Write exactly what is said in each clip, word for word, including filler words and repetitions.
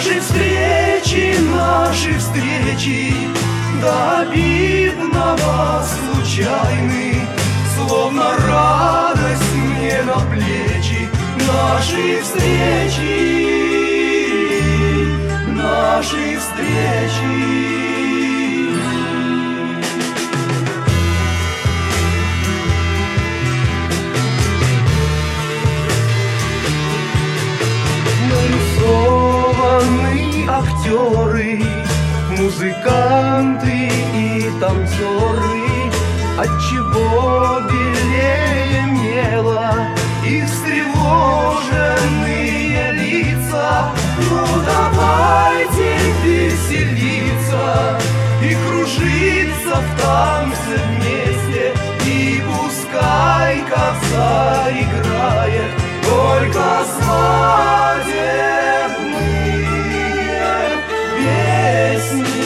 Наши встречи, наши встречи до обидного случайны, словно радость мне на плечи. Наши встречи, наши встречи. Нарисованы актеры, музыканты и танцоры. Отчего белее мела их встревоженные лица? Ну давайте веселиться и кружиться в танце вместе, и пускай коса играет только свадебные песни.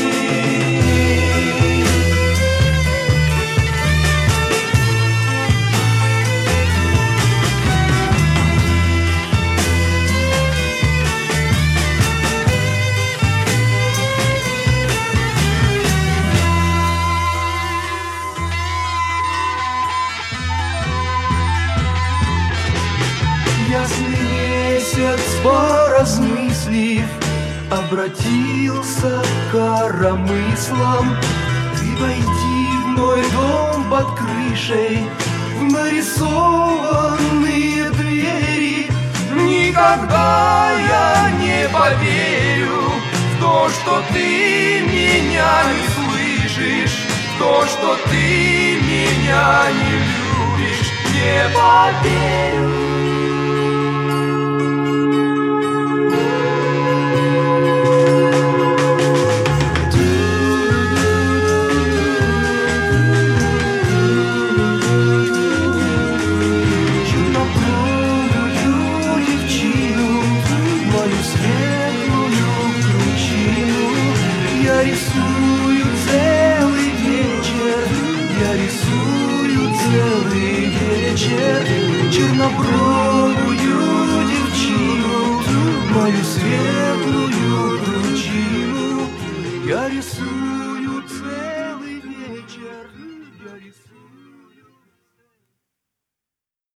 Ясный месяц, поразмыслив, обратился к коромыслам. Ты войди в мой дом под крышей, в нарисованные двери. Никогда я не поверю в то, что ты меня не слышишь, в то, что ты меня не любишь. Не поверю. Я рисую целый вечер, я рисую целый вечер чернобровую девчину, мою светлую кручину. Я рисую